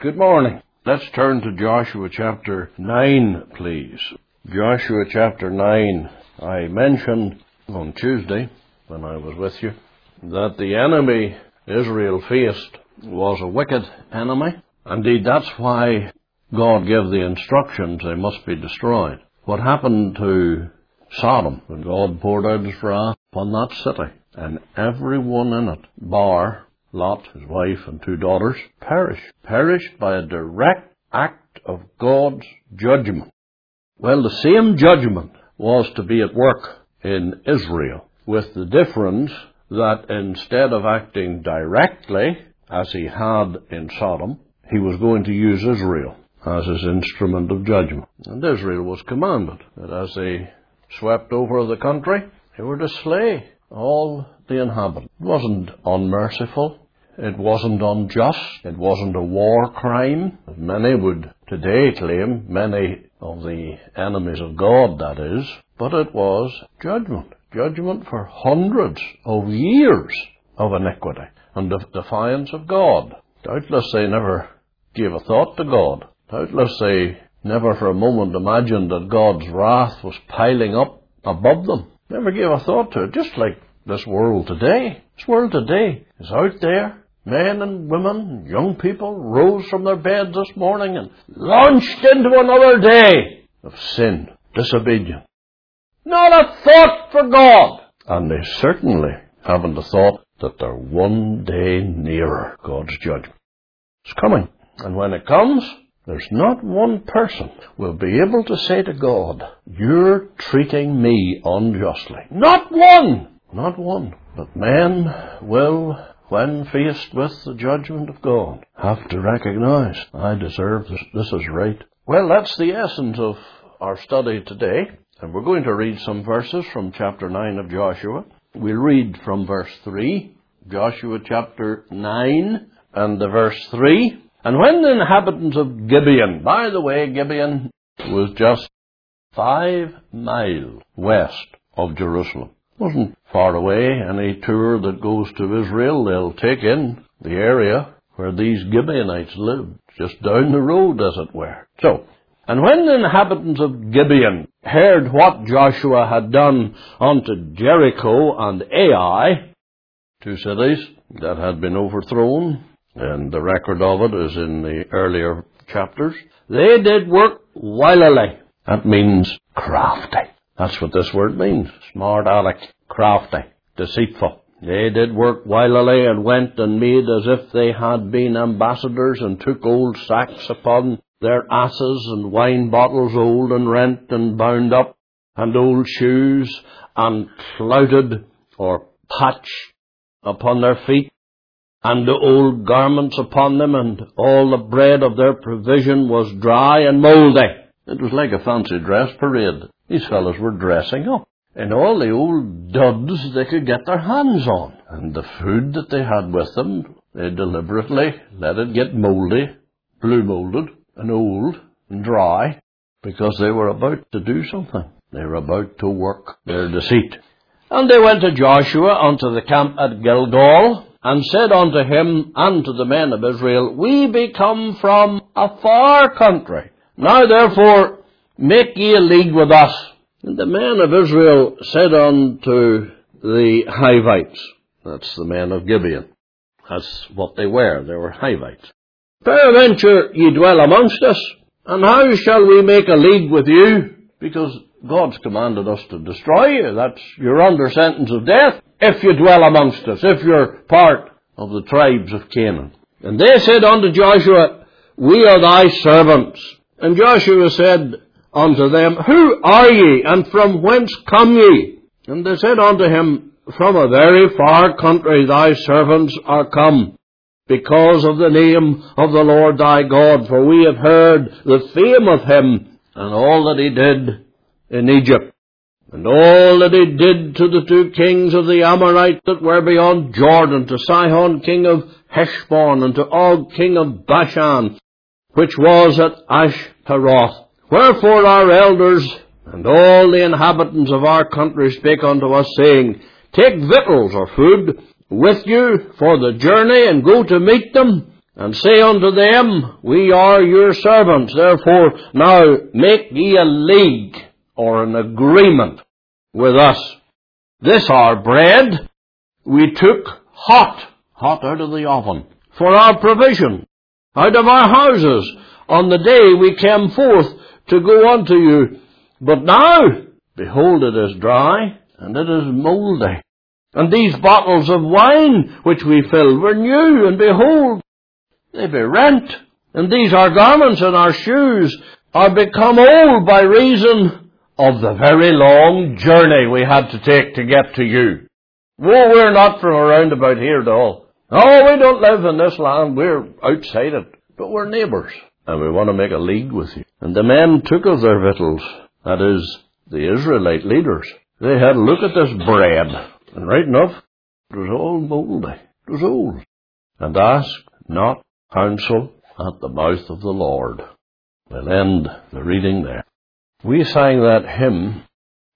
Good morning. Let's turn to Joshua chapter 9, please. Joshua chapter 9. I mentioned on Tuesday, when I was with you, that the enemy Israel faced was a wicked enemy. Indeed, that's why God gave the instructions they must be destroyed. What happened to Sodom when God poured out his wrath upon that city, and everyone in it, bar Lot, his wife, and 2 daughters, perished by a direct act of God's judgment. Well, the same judgment was to be at work in Israel, with the difference that instead of acting directly, as he had in Sodom, he was going to use Israel as his instrument of judgment. And Israel was commanded that as they swept over the country, they were to slay all the inhabitants. It wasn't unmerciful. It wasn't unjust. It wasn't a war crime, as many would today claim, many of the enemies of God, that is. But it was judgment. Judgment for hundreds of years of iniquity and defiance of God. Doubtless they never gave a thought to God. Doubtless they never for a moment imagined that God's wrath was piling up above them. Never gave a thought to it, just like this world today. This world today is out there. Men and women and young people rose from their beds this morning and launched into another day of sin, disobedience. Not a thought for God. And they certainly haven't a thought that they're one day nearer God's judgment. It's coming. And when it comes, there's not one person will be able to say to God, "You're treating me unjustly." Not one. Not one. But men will, when faced with the judgment of God, have to recognize, I deserve this. This is right. Well, that's the essence of our study today. And we're going to read some verses from chapter 9 of Joshua. We'll read from verse 3, Joshua chapter 9 and the verse 3. And when the inhabitants of Gibeon, by the way, Gibeon was just 5 miles west of Jerusalem. Wasn't far away. Any tour that goes to Israel, they'll take in the area where these Gibeonites lived, just down the road, as it were. So, and when the inhabitants of Gibeon heard what Joshua had done unto Jericho and Ai, 2 cities that had been overthrown, and the record of it is in the earlier chapters, they did work wilily. That means crafty. That's what this word means. Smart aleck, crafty, deceitful. They did work wilily and went and made as if they had been ambassadors, and took old sacks upon their asses, and wine bottles old and rent and bound up, and old shoes, and clouted or patched upon their feet, and the old garments upon them, and all the bread of their provision was dry and mouldy. It was like a fancy dress parade. These fellows were dressing up in all the old duds they could get their hands on. And the food that they had with them, they deliberately let it get mouldy, blue-moulded, and old, and dry, because they were about to do something. They were about to work their deceit. And they went to Joshua unto the camp at Gilgal, and said unto him and to the men of Israel, We be come from a far country. Now therefore make ye a league with us. And the men of Israel said unto the Hivites, that's the men of Gibeon, that's what they were Hivites, Peradventure ye dwell amongst us, and how shall we make a league with you? Because God's commanded us to destroy you. You're under sentence of death if you dwell amongst us, if you're part of the tribes of Canaan. And they said unto Joshua, We are thy servants. And Joshua said unto them, Who are ye, and from whence come ye? And they said unto him, From a very far country thy servants are come, because of the name of the Lord thy God, for we have heard the fame of him, and all that he did in Egypt, and all that he did to the 2 kings of the Amorites that were beyond Jordan, to Sihon king of Heshbon, and to Og king of Bashan, which was at Ashtaroth. Wherefore our elders and all the inhabitants of our country spake unto us, saying, Take victuals or food with you for the journey, and go to meet them, and say unto them, We are your servants, therefore now make ye a league, or an agreement, with us. This our bread we took hot out of the oven, for our provision, out of our houses, on the day we came forth to go unto you. But now, behold, it is dry, and it is mouldy. And these bottles of wine which we filled were new, and behold, they be rent. And these our garments and our shoes are become old by reason of the very long journey we had to take to get to you. Well, we're not from around about here at all. Oh, we don't live in this land. We're outside it. But we're neighbours, and we want to make a league with you. And the men took of their victuals, that is, the Israelite leaders. They had a look at this bread, and right enough, it was all mouldy. It was old. And asked not counsel at the mouth of the Lord. We'll end the reading there. We sang that hymn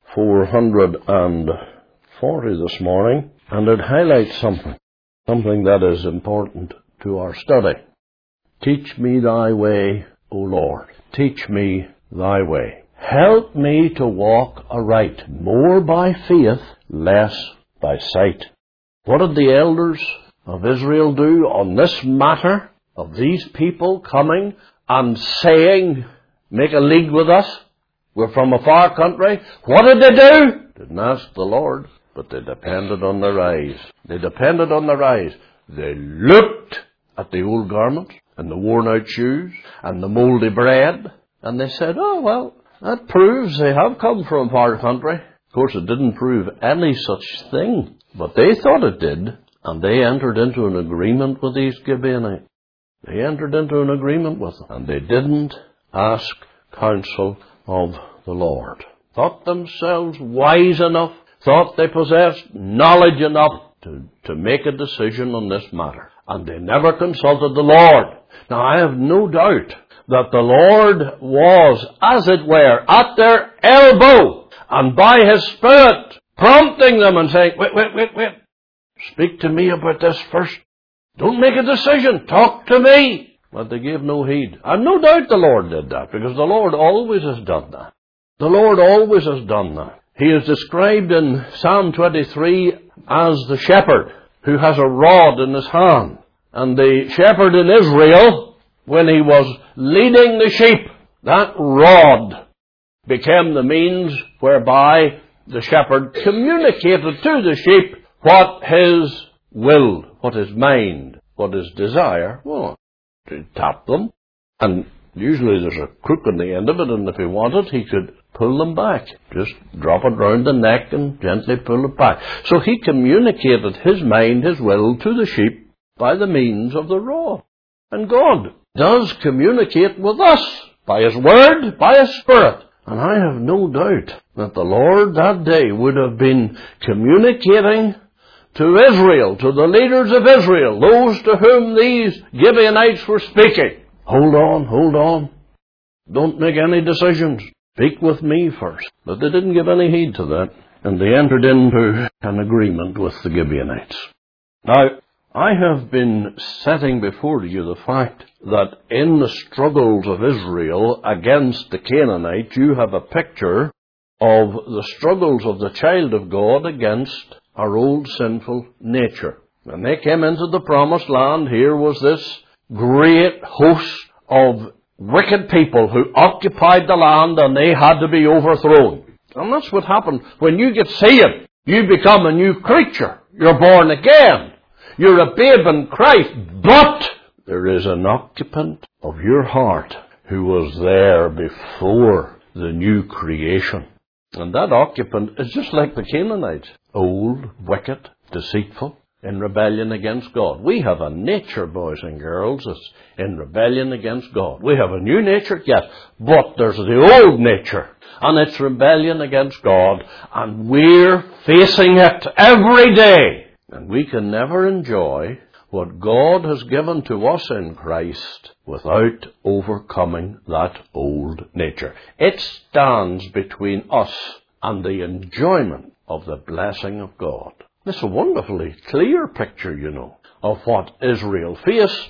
440 this morning, and it highlights something that is important to our study. Teach me thy way, O Lord. Teach me thy way. Help me to walk aright, more by faith, less by sight. What did the elders of Israel do on this matter of these people coming and saying, make a league with us? We're from a far country. What did they do? Didn't ask the Lord, but they depended on their eyes. They depended on their eyes. They looked at the old garments and the worn-out shoes and the mouldy bread, and they said, oh, well, that proves they have come from a far country. Of course, it didn't prove any such thing, but they thought it did, and they entered into an agreement with these Gibeonites. They entered into an agreement with them, and they didn't ask counsel of the Lord. Thought themselves wise enough, thought they possessed knowledge enough to make a decision on this matter. And they never consulted the Lord. Now, I have no doubt that the Lord was, as it were, at their elbow, and by His Spirit, prompting them and saying, wait, speak to me about this first. Don't make a decision. Talk to me. But they gave no heed. I've no doubt the Lord did that, because the Lord always has done that. The Lord always has done that. He is described in Psalm 23 as the shepherd who has a rod in his hand. And the shepherd in Israel, when he was leading the sheep, that rod became the means whereby the shepherd communicated to the sheep what his will, what his mind, what his desire was. To tap them, and usually there's a crook on the end of it, and if he wanted, he could pull them back. Just drop it round the neck and gently pull it back. So he communicated his mind, his will, to the sheep by the means of the rod. And God does communicate with us by His Word, by His Spirit. And I have no doubt that the Lord that day would have been communicating to Israel, to the leaders of Israel, those to whom these Gibeonites were speaking. Hold on. Don't make any decisions. Speak with me first. But they didn't give any heed to that, and they entered into an agreement with the Gibeonites. Now, I have been setting before you the fact that in the struggles of Israel against the Canaanites, you have a picture of the struggles of the child of God against our old sinful nature. When they came into the promised land, here was this great host of wicked people who occupied the land, and they had to be overthrown. And that's what happened. When you get saved, you become a new creature. You're born again. You're a babe in Christ. But there is an occupant of your heart who was there before the new creation. And that occupant is just like the Canaanites. Old, wicked, deceitful, in rebellion against God. We have a nature, boys and girls, that's in rebellion against God. We have a new nature, yes, but there's the old nature, and it's rebellion against God, and we're facing it every day. And we can never enjoy what God has given to us in Christ without overcoming that old nature. It stands between us and the enjoyment of the blessing of God. It's a wonderfully clear picture, of what Israel faced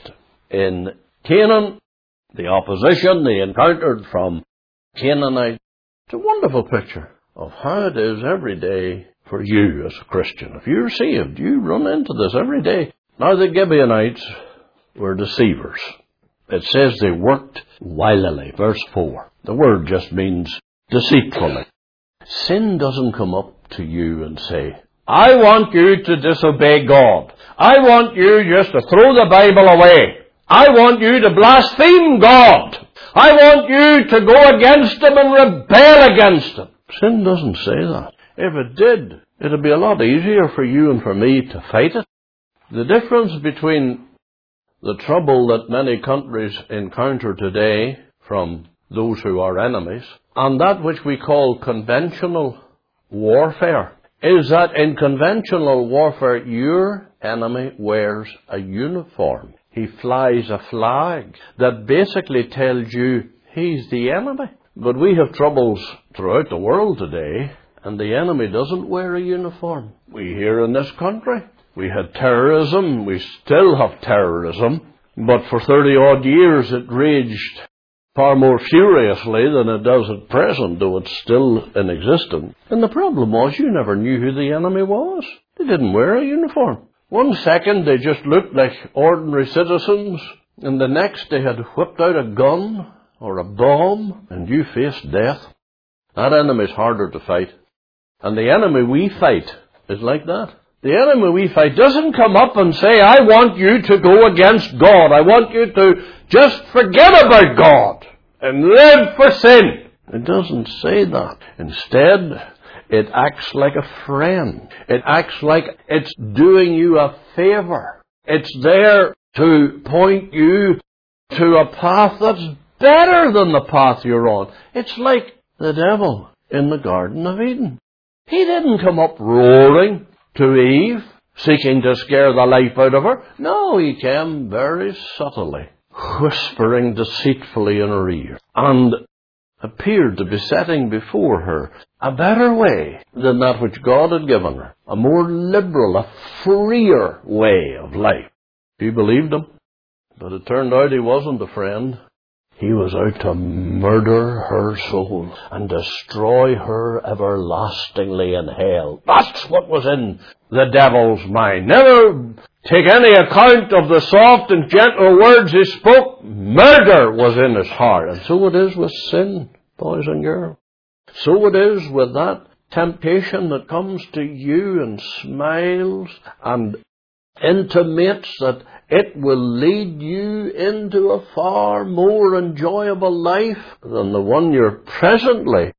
in Canaan, the opposition they encountered from Canaanites. It's a wonderful picture of how it is every day for you as a Christian. If you're saved, you run into this every day. Now the Gibeonites were deceivers. It says they worked wilily. Verse 4. The word just means deceitfully. Sin doesn't come up to you and say, I want you to disobey God. I want you just to throw the Bible away. I want you to blaspheme God. I want you to go against Him and rebel against Him. Sin doesn't say that. If it did, it would be a lot easier for you and for me to fight it. The difference between the trouble that many countries encounter today from those who are enemies and that which we call conventional warfare is that in conventional warfare your enemy wears a uniform. He flies a flag that basically tells you he's the enemy. But we have troubles throughout the world today, and the enemy doesn't wear a uniform. We here in this country, we had terrorism, we still have terrorism, but for 30-odd years it raged far more furiously than it does at present, though it's still in existence. And the problem was you never knew who the enemy was. They didn't wear a uniform. One second they just looked like ordinary citizens, and the next they had whipped out a gun or a bomb, and you faced death. That enemy's harder to fight. And the enemy we fight is like that. The enemy we fight doesn't come up and say, I want you to go against God. I want you to just forget about God and live for sin. It doesn't say that. Instead, it acts like a friend. It acts like it's doing you a favor. It's there to point you to a path that's better than the path you're on. It's like the devil in the Garden of Eden. He didn't come up roaring to Eve, seeking to scare the life out of her. No, he came very subtly, whispering deceitfully in her ear, and appeared to be setting before her a better way than that which God had given her, a more liberal, a freer way of life. She believed him, but it turned out he wasn't a friend. He was out to murder her soul and destroy her everlastingly in hell. That's what was in the devil's mind. Never take any account of the soft and gentle words he spoke. Murder was in his heart. And so it is with sin, boys and girls. So it is with that temptation that comes to you and smiles and intimates that it will lead you into a far more enjoyable life than the one you're presently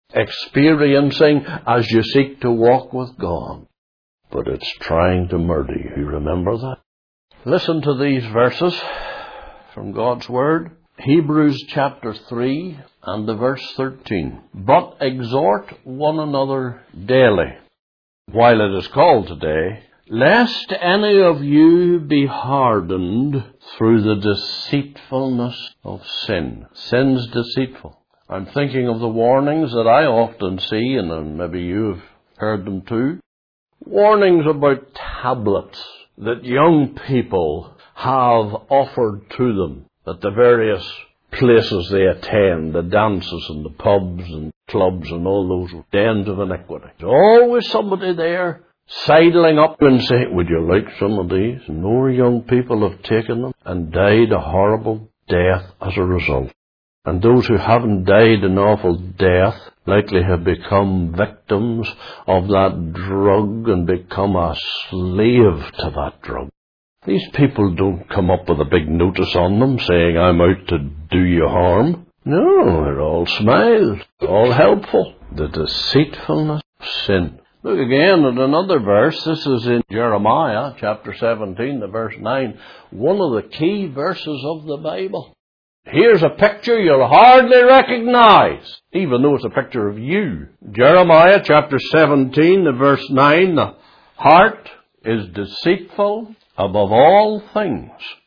experiencing as you seek to walk with God. But it's trying to murder you. Remember that? Listen to these verses from God's Word. Hebrews chapter 3 and the verse 13. But exhort one another daily, while it is called today, lest any of you be hardened through the deceitfulness of sin. Sin's deceitful. I'm thinking of the warnings that I often see, and maybe you've heard them too. Warnings about tablets that young people have offered to them at the various places they attend, the dances and the pubs and clubs and all those dens of iniquity. There's always somebody there sidling up and saying, would you like some of these? And more young people have taken them and died a horrible death as a result. And those who haven't died an awful death likely have become victims of that drug and become a slave to that drug. These people don't come up with a big notice on them saying, I'm out to do you harm. No, they're all smiles, all helpful. The deceitfulness of sin. Look again at another verse. This is in Jeremiah chapter 17, the verse 9. One of the key verses of the Bible. Here's a picture you'll hardly recognize, even though it's a picture of you. Jeremiah chapter 17, the verse 9. The heart is deceitful above all things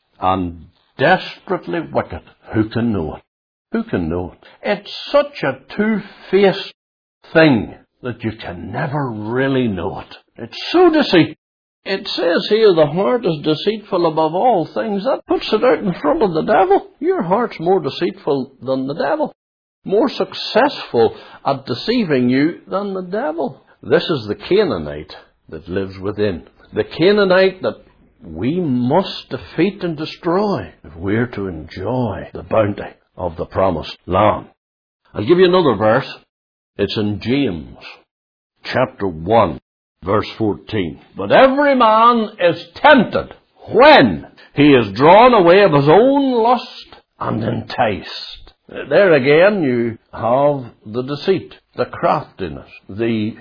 and desperately wicked. Who can know it? Who can know it? It's such a two-faced thing that you can never really know it. It's so deceitful. it says here the heart is deceitful above all things. That puts it out in front of the devil. Your heart's more deceitful than the devil. More successful at deceiving you than the devil. This is the Canaanite that lives within. The Canaanite that we must defeat and destroy if we're to enjoy the bounty of the promised land. I'll give you another verse. It's in James, chapter 1, verse 14. But every man is tempted when he is drawn away of his own lust and enticed. There again you have the deceit, the craftiness, the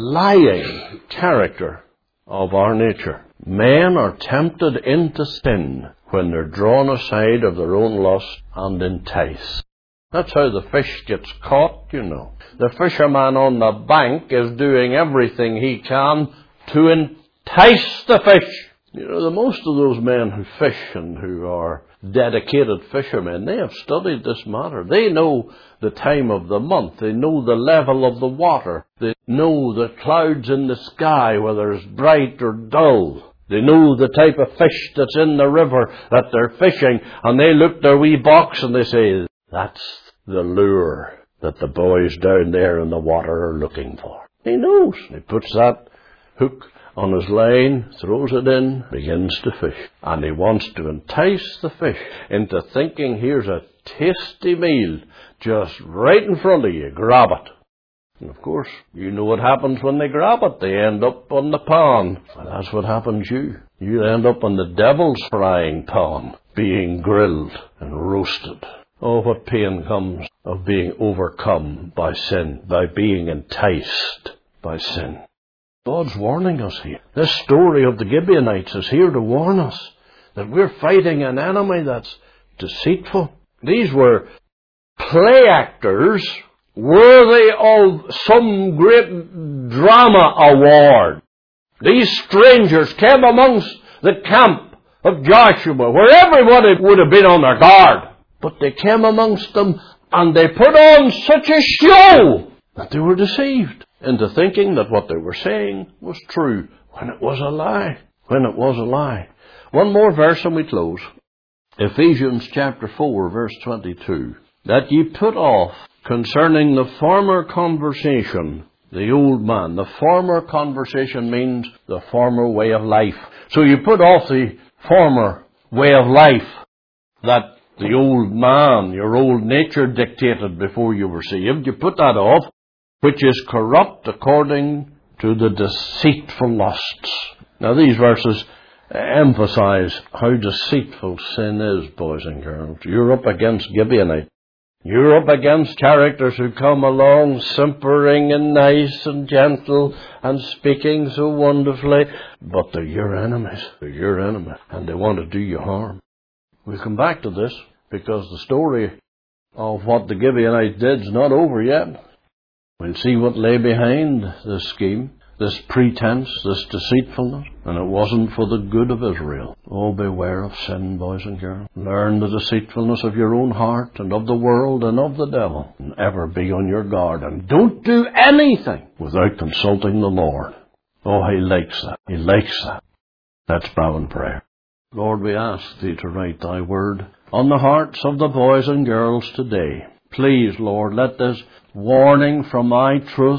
lying character of our nature. Men are tempted into sin when they're drawn aside of their own lust and enticed. That's how the fish gets caught, you know. The fisherman on the bank is doing everything he can to entice the fish. You know, the most of those men who fish and who are dedicated fishermen, they have studied this matter. They know the time of the month. They know the level of the water. They know the clouds in the sky, whether it's bright or dull. They know the type of fish that's in the river that they're fishing, and they look their wee box and they say, that's the lure that the boys down there in the water are looking for. He knows. He puts that hook on his line, throws it in, begins to fish. And he wants to entice the fish into thinking, here's a tasty meal just right in front of you. Grab it. And of course, you know what happens when they grab it. They end up on the pan. And that's what happens to you. You end up on the devil's frying pan, being grilled and roasted. Oh, what pain comes of being overcome by sin, by being enticed by sin. God's warning us here. This story of the Gibeonites is here to warn us that we're fighting an enemy that's deceitful. These were play actors worthy of some great drama award. These strangers came amongst the camp of Joshua, where everybody would have been on their guard. But they came amongst them and they put on such a show that they were deceived into thinking that what they were saying was true, when it was a lie. When it was a lie. One more verse and we close. Ephesians chapter 4, verse 22. That ye put off concerning the former conversation, the old man. The former conversation means the former way of life. So you put off the former way of life that the old man, your old nature dictated before you were saved. You put that off, which is corrupt according to the deceitful lusts. Now these verses emphasize how deceitful sin is, boys and girls. You're up against Gibeonites. You're up against characters who come along simpering and nice and gentle and speaking so wonderfully, but they're your enemies. They're your enemies, and they want to do you harm. We'll come back to this because the story of what the Gibeonites did is not over yet. We'll see what lay behind this scheme, this pretense, this deceitfulness, and it wasn't for the good of Israel. Oh, beware of sin, boys and girls. Learn the deceitfulness of your own heart and of the world and of the devil, and ever be on your guard. And don't do anything without consulting the Lord. Oh, He likes that. He likes that. Let's bow in prayer. Lord, we ask Thee to write Thy word on the hearts of the boys and girls today. Please, Lord, let this warning from Thy truth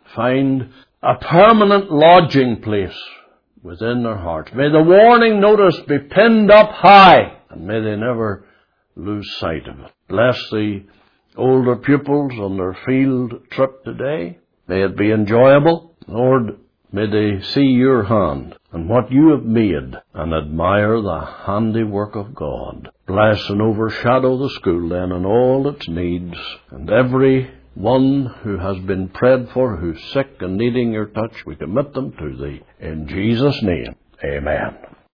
find a permanent lodging place within their hearts. May the warning notice be pinned up high, and may they never lose sight of it. Bless the older pupils on their field trip today. May it be enjoyable. Lord, may they see Your hand and what You have made and admire the handiwork of God. Bless and overshadow the school then and all its needs, and every one who has been prayed for, who's sick and needing Your touch, we commit them to Thee. In Jesus' name, amen.